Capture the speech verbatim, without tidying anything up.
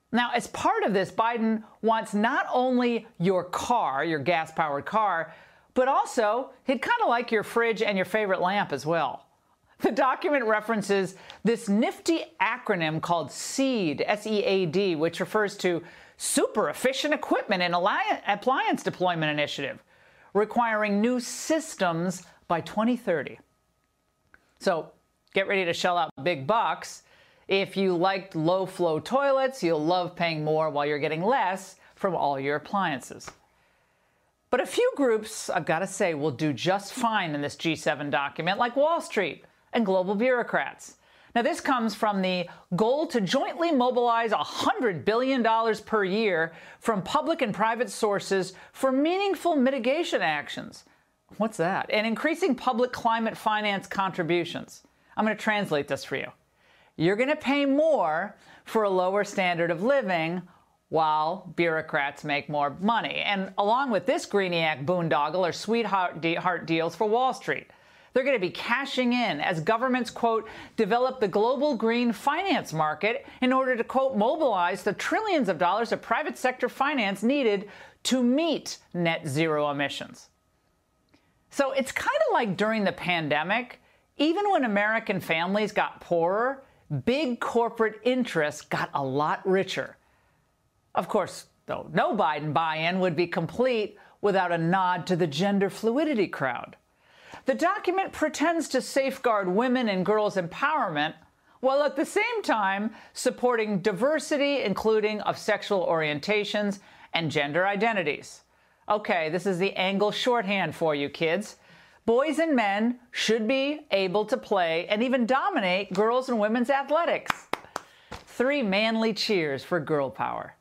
Now, as part of this, Biden wants not only your car, your gas-powered car, but also he'd kind of like your fridge and your favorite lamp as well. The document references this nifty acronym called SEAD, S E A D, which refers to Super Efficient Equipment and Appliance Deployment Initiative, requiring new systems by twenty thirty. So get ready to shell out big bucks. If you liked low-flow toilets, you'll love paying more while you're getting less from all your appliances. But a few groups, I've got to say, will do just fine in this G seven document, like Wall Street and global bureaucrats. Now, this comes from the goal to jointly mobilize one hundred billion dollars per year from public and private sources for meaningful mitigation actions. What's that? And increasing public climate finance contributions. I'm going to translate this for you. You're going to pay more for a lower standard of living while bureaucrats make more money. And along with this Greeniac boondoggle are sweetheart deals for Wall Street. They're going to be cashing in as governments, quote, develop the global green finance market in order to, quote, mobilize the trillions of dollars of private sector finance needed to meet net zero emissions. So it's kind of like during the pandemic, even when American families got poorer, big corporate interests got a lot richer. Of course, though, no Biden buy-in would be complete without a nod to the gender fluidity crowd. The document pretends to safeguard women and girls' empowerment while at the same time supporting diversity, including of sexual orientations and gender identities. Okay, this is the angle shorthand for you kids. Boys and men should be able to play and even dominate girls' and women's athletics. Three manly cheers for girl power.